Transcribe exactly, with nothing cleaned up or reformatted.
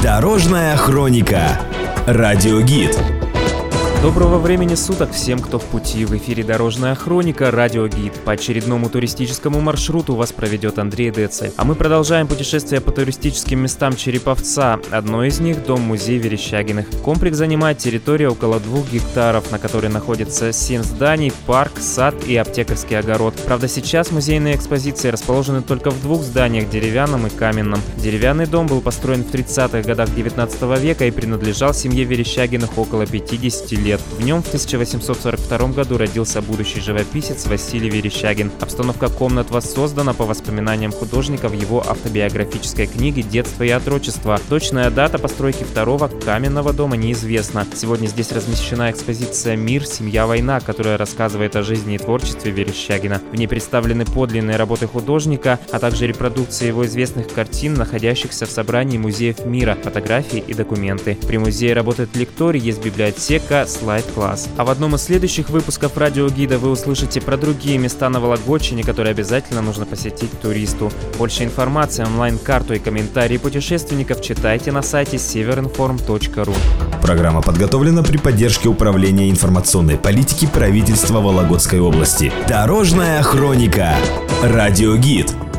Дорожная хроника. Радиогид. Доброго времени суток всем, кто в пути. В эфире «Дорожная хроника», радиогид. По очередному туристическому маршруту вас проведет Андрей Децель. А мы продолжаем путешествие по туристическим местам Череповца. Одно из них – дом-музей Верещагиных. Комплекс занимает территорию около двух гектаров, на которой находится семь зданий, парк, сад и аптекарский огород. Правда, сейчас музейные экспозиции расположены только в двух зданиях – деревянном и каменном. Деревянный дом был построен в тридцатых годах девятнадцатого века и принадлежал семье Верещагиных около пятидесяти лет. В нем в тысяча восемьсот сорок втором году родился будущий живописец Василий Верещагин. Обстановка комнат воссоздана по воспоминаниям художника в его автобиографической книге «Детство и отрочество». Точная дата постройки второго каменного дома неизвестна. Сегодня здесь размещена экспозиция «Мир, семья, война», которая рассказывает о жизни и творчестве Верещагина. В ней представлены подлинные работы художника, а также репродукции его известных картин, находящихся в собрании музеев мира, фотографии и документы. При музее работает лекторий, есть библиотека, слайд-класс. А в одном из следующих выпусков радиогида вы услышите про другие места на Вологодчине, которые обязательно нужно посетить туристу. Больше информации, онлайн-карту и комментарии путешественников читайте на сайте северинформ точка ру. Программа подготовлена при поддержке Управления информационной политики правительства Вологодской области. Дорожная хроника. Радиогид.